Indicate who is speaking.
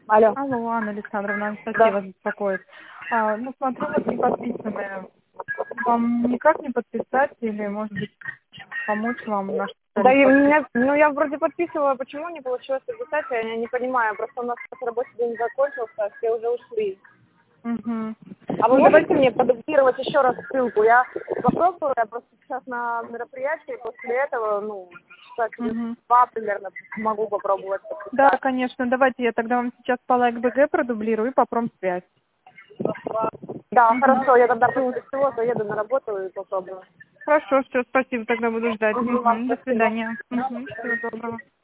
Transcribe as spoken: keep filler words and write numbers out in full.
Speaker 1: Алло.
Speaker 2: Алло, Анна Александровна, Анастасия
Speaker 1: Да.
Speaker 2: вас беспокоит. А, ну, смотрю, вот не подписаны. Вам никак не подписать или, может быть, помочь вам наш
Speaker 1: Да,
Speaker 2: специалист
Speaker 1: и
Speaker 2: подписать?
Speaker 1: меня, ну я вроде подписывала, почему не получилось записать, я не понимаю, просто у нас сейчас рабочий день закончился, все уже ушли.
Speaker 2: Угу.
Speaker 1: А вы
Speaker 2: Ну,
Speaker 1: можете
Speaker 2: давайте...
Speaker 1: мне продублировать еще раз ссылку? Я попробую, я просто сейчас на мероприятии, после этого, ну, часа через
Speaker 2: Мгм.
Speaker 1: два примерно могу попробовать
Speaker 2: Да,
Speaker 1: подписать.
Speaker 2: конечно. Давайте я тогда вам сейчас по лайк бэ гэ продублирую и по промсвязь.
Speaker 1: Да,
Speaker 2: Угу.
Speaker 1: хорошо, я тогда после всего заеду на работу и попробую.
Speaker 2: Хорошо, все, спасибо, тогда буду ждать.
Speaker 1: Мгм, вам
Speaker 2: Угу. До
Speaker 1: спасибо.
Speaker 2: свидания. Угу. Всего доброго.